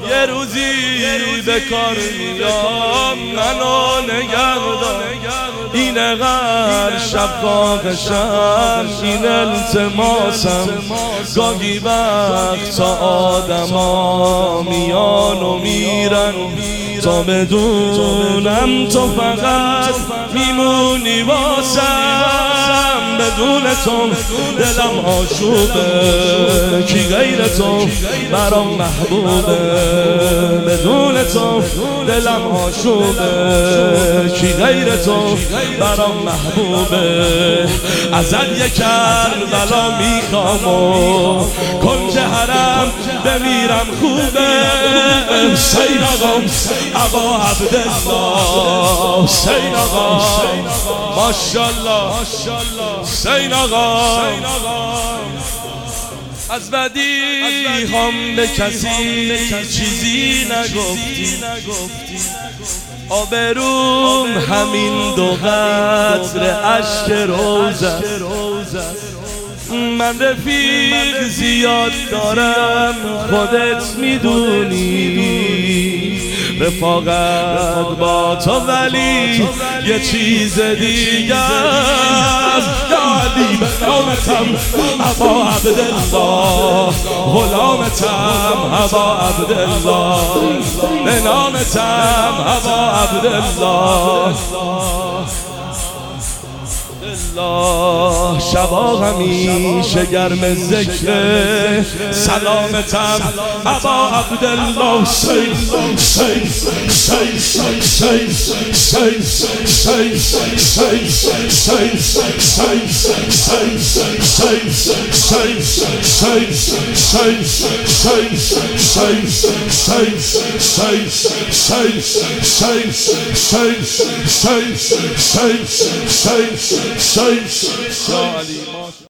یه روزی به کار میام منو نگهدار، اینقدر شب خواهشم، این التماسم. گاهی وقتا آدما میان و میرن تا بدونم تو فقط میمونی واسم. بدون تو دلم آشوبه، کی غیر تو برام محبوبه. بدون تو دلم آشوبه، کی غیر تو برام محبوبه. ازت یک کربلا میخوام و کنج حرم بمیرم خوبه. حسین آقا ابا عبدالله، حسین آقا ماشاءالله، حسین آقا. از بدی هم به کسی چیزی نگفتی، آبروم همین دو قطره اشک روزه. من رفیق زیاد دارم خودت میدونی، رفاقت با تو ولی یه چیز دیگه است. علی به نامتم ابا عبدالله، غلامتم ابا عبدالله، به نامتم ابا عبدالله. شبا همیشه گرم ذکر سلامتم ابا عبدالله. حسین حسین حسین حسین